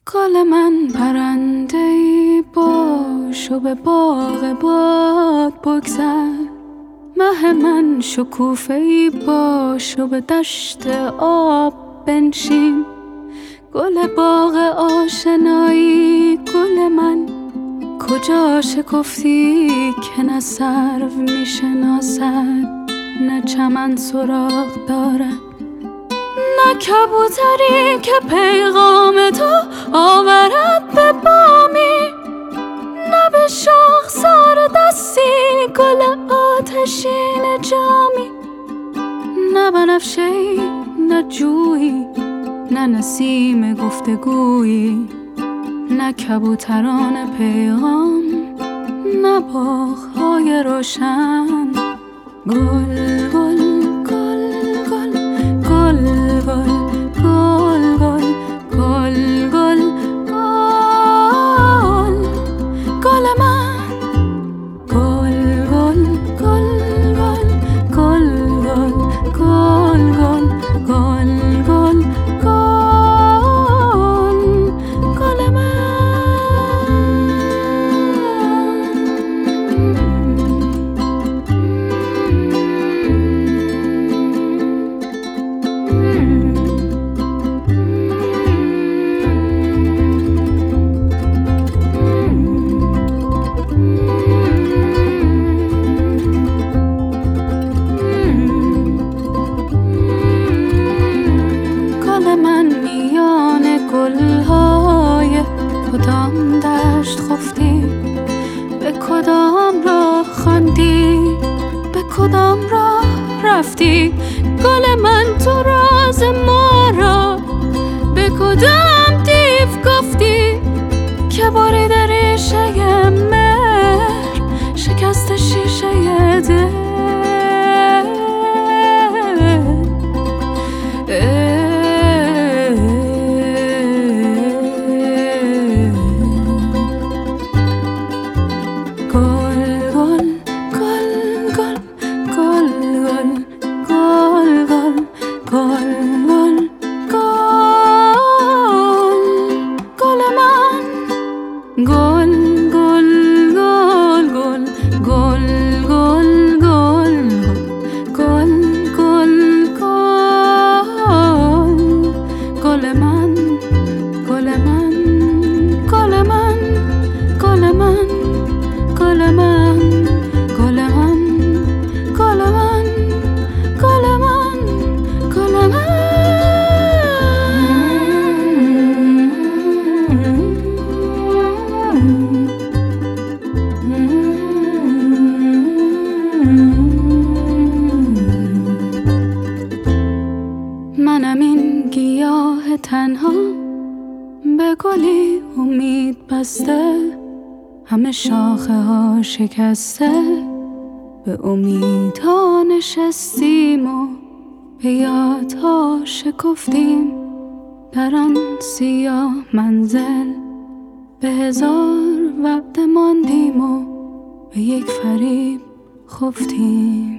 گل من پرنده‌ای باش و به باغ باد بگذر. مه من شکوفه‌ای باش و به دشت آب بنشین. گل باغ آشنایی گل من، کجا شکفتی که نه سرو میشناسد نه چمن سراغ دارد، نه کبوتری که پیغام تو آورد به بامی، نه به شاخسار دستی گل آتشین جامی، نه بنفشه‌ای نه جویی نه نسیم گفتگویی، نه کبوتران پیغام نه باغ‌های روشن. گل گل گل گل گل گل گل گل گل گل گل من. گل گل گل گل گل گل گل گل گل گل من. گل‌های کدام دشت خفتی، به کدام راه خواندی، به کدام راه رفتی؟ گل من تو راز ما را به کدام دیو گفتی که بریده ریشه مهر شکست شیشه دل؟ منم این گیاه تنها به گلی امید بسته، همه شاخه ها شکسته، به امیدها نشستیم و به یادها شکفتیم. در آن سیاه منزل به هزار وعده ماندیم و به یک فریب خفتیم.